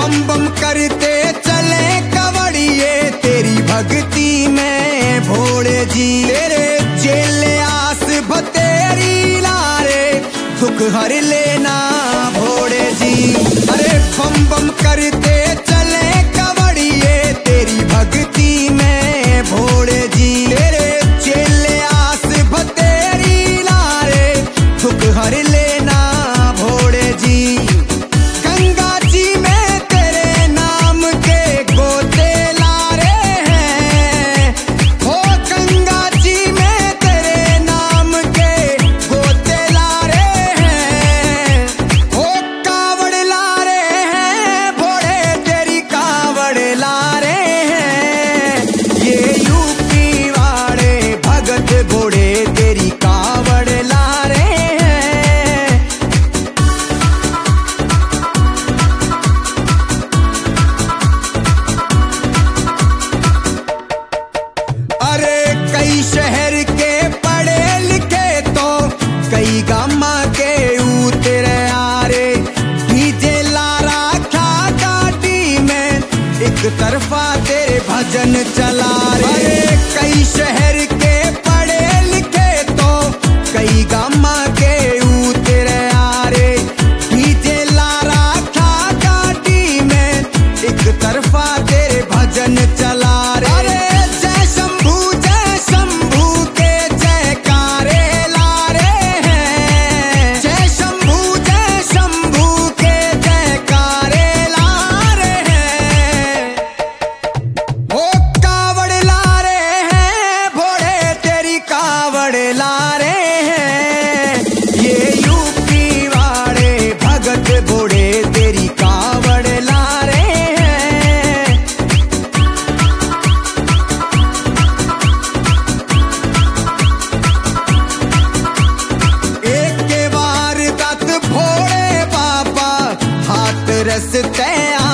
बम बम करते चले कवड़िए तेरी भक्ति में भोले जी। तेरे चेले आस बतेरी लारे सुख हर लेना भोले जी। अरे बम बम करते चले कवड़िए तेरी भक्ति में भोले जी। तेरे चेले आस बतेरी लारे सुख हर लेना भोले जी। गंगा जी में तेरे नाम के गोते लारे हैं। हो गंगा जी में तेरे नाम के गोते लारे हैं। हो कावड़ लारे हैं भोले तेरी कावड़ लारे हैं। ये यूपी वाले भगत भोले तेरी कावड़ लारे हैं। अरे कई शहर के पढ़े लिखे तो कई गामा के उतरे आरे। डीजे लारा खा गाड़ी में एक तरफा तेरे भजन चला रे। अरे कई शहर के पढ़े लिखे तो कई गामा के उतरे आरे। डीजे लारा खा गाड़ी में एक तरफा तेरे भजन चला रे। अरे जय शंभू के जयकारे लारे हैं। जय शंभू के जयकारे लारे हैं। वो कावड़ लारे हैं भोले तेरी कावड़ लारे हैं। ये यूपी वाले भगत भोले तेरी कावड़ लारे हैं। एक के वार तक भोले बाबा हाथ रसते